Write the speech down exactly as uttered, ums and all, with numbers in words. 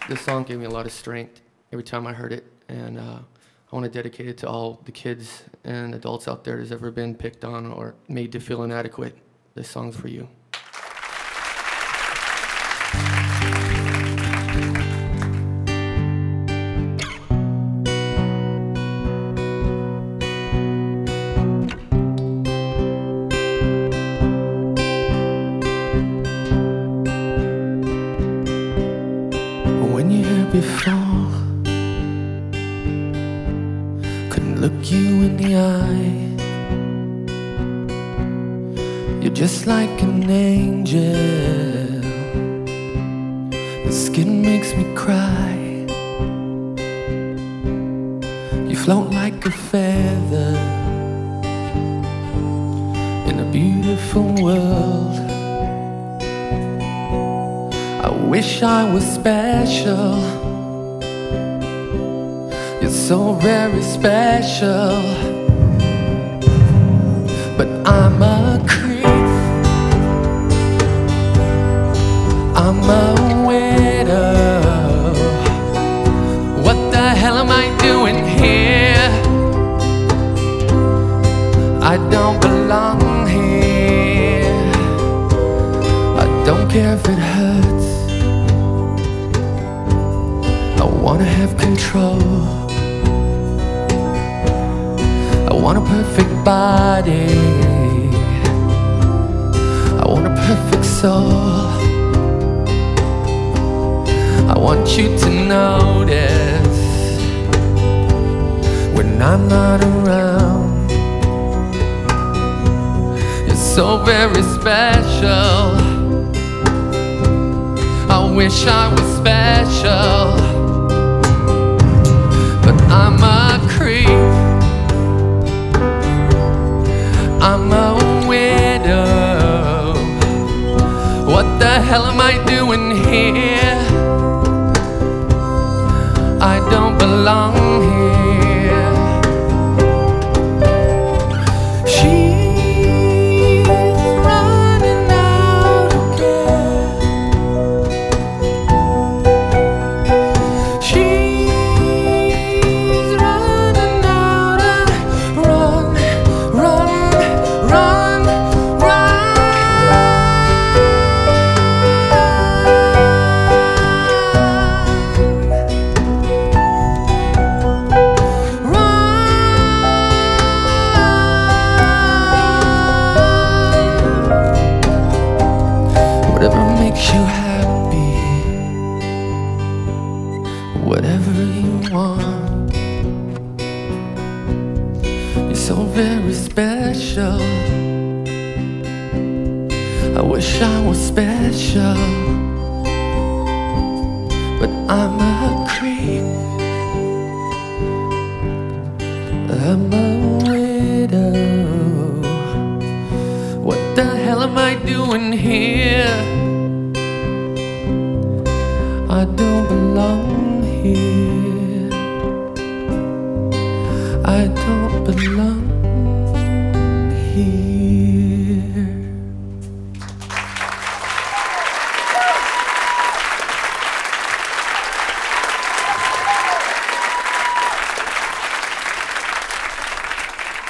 This song gave me a lot of strength every time I heard it, and uh, I want to dedicate it to all the kids and adults out there that's ever been picked on or made to feel inadequate. This song's for you. When you're here before, couldn't look you in the eye. You're just like an angel. Your skin makes me cry. You float like a feather in a beautiful world. I wish I was special. You're so very special. But I'm a creep. I'm a widow. What the hell am I doing here? I don't belong here. I don't care if it hurts. I wanna have control. I want a perfect body. I want a perfect soul. I want you to notice when I'm not around. You're so very special. I wish I was special. But I'm a creep. I'm a widow. What the hell am I doing here? I don't belong here. She's running out again. She's running out of run, run, run, run. Whatever makes you happy, whatever you want. You're so very special. I wish I was special. But I'm a creep. I'm a widow. What the hell am I doing here? I don't belong here. I don't belong